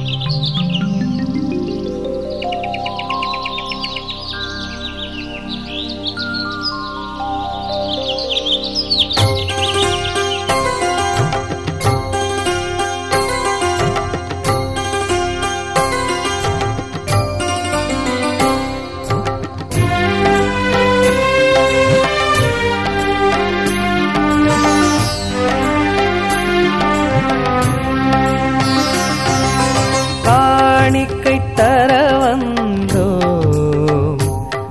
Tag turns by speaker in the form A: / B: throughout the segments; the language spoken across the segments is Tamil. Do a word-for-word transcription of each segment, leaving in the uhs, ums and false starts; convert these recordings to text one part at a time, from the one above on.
A: காணிக்கை தர வந்தோம்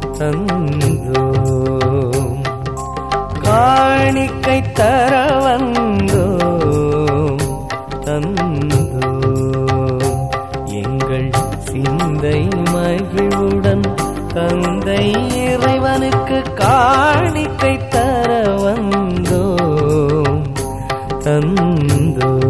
A: தந்தோம், காணிக்கை தர வந்தோம் தந்தோம், எங்கள் சிந்தை மகிழ்வுடன் தந்தை இறைவனுக்கு காணிக்கை தர வந்தோம் தந்தோம்.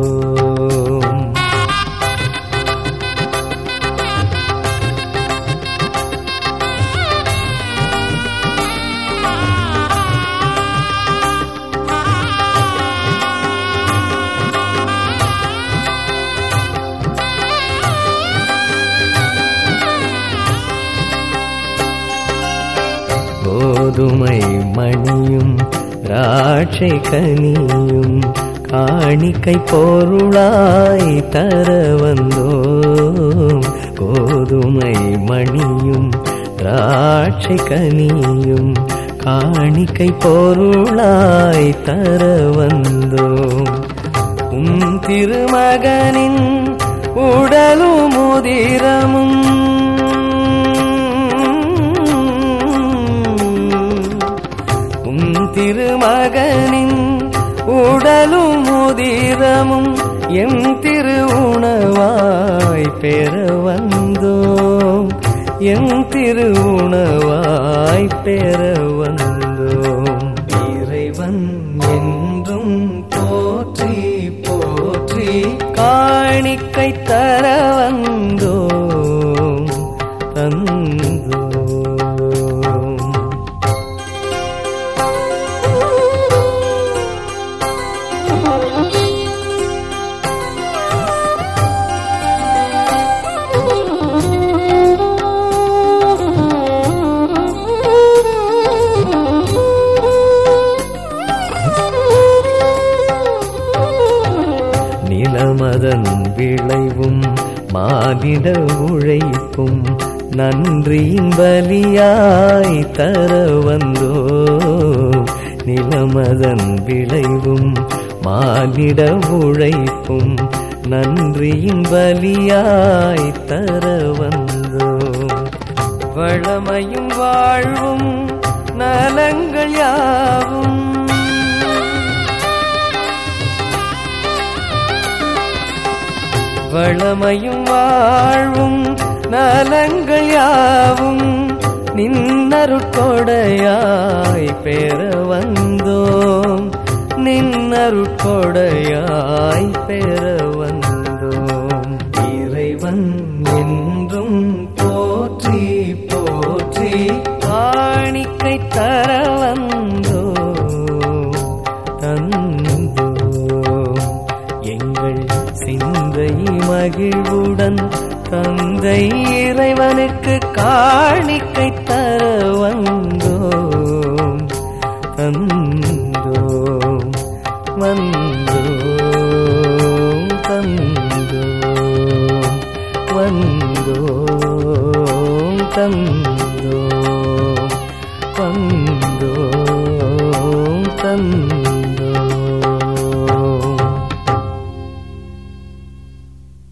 A: கோதுமை மணியும் திராட்சை கனியும் காணிக்கை பொருளாய் தர வந்தோம். கோதுமை மணியும் திராட்சை கனியும் காணிக்கை பொருளாய் தர வந்தோம். உம் திருமகனின் உடலும் உதிரமும் திருமகனின் உடலும் உதிரமும் எம் திரு உணவாய் பெற வந்தோம், எம் திரு உணவாய் பெற வந்தோம். இறைவன் என்றும் போற்றி போற்றி காணிக்கை தர வந்தோம் தந்தோம். நிலமதன் விளைவும் மானிட உழைப்பும் நன்றியின் பலியாய் தர வந்தோம். நிலமதன் விளைவும் மானிட உழைப்பும் நன்றியின் பலியாய் தர வந்தோம். வளமையும் வாழ்வும் நலங்கள் யாவும் வளமையும் வாழ்வும் நலங்கள் யாவும் நின்னருட்கொடையாய் பெற வந்தோம், நின்னருட்கொடையாய் பெற வந்தோம். இறைவன் என்றும் போற்றி போற்றி காணிக்கை தர வந்தோம் தந்தோம், எங்கள் சிந்தை மகிழ்வுடன் தந்தை இறைவனுக்கு காணிக்கை தர வந்தோம் தந்தோம் வந்தோம் தந்தோம் வந்தோம் தந்தோம் வந்தோம் தந்தோம்.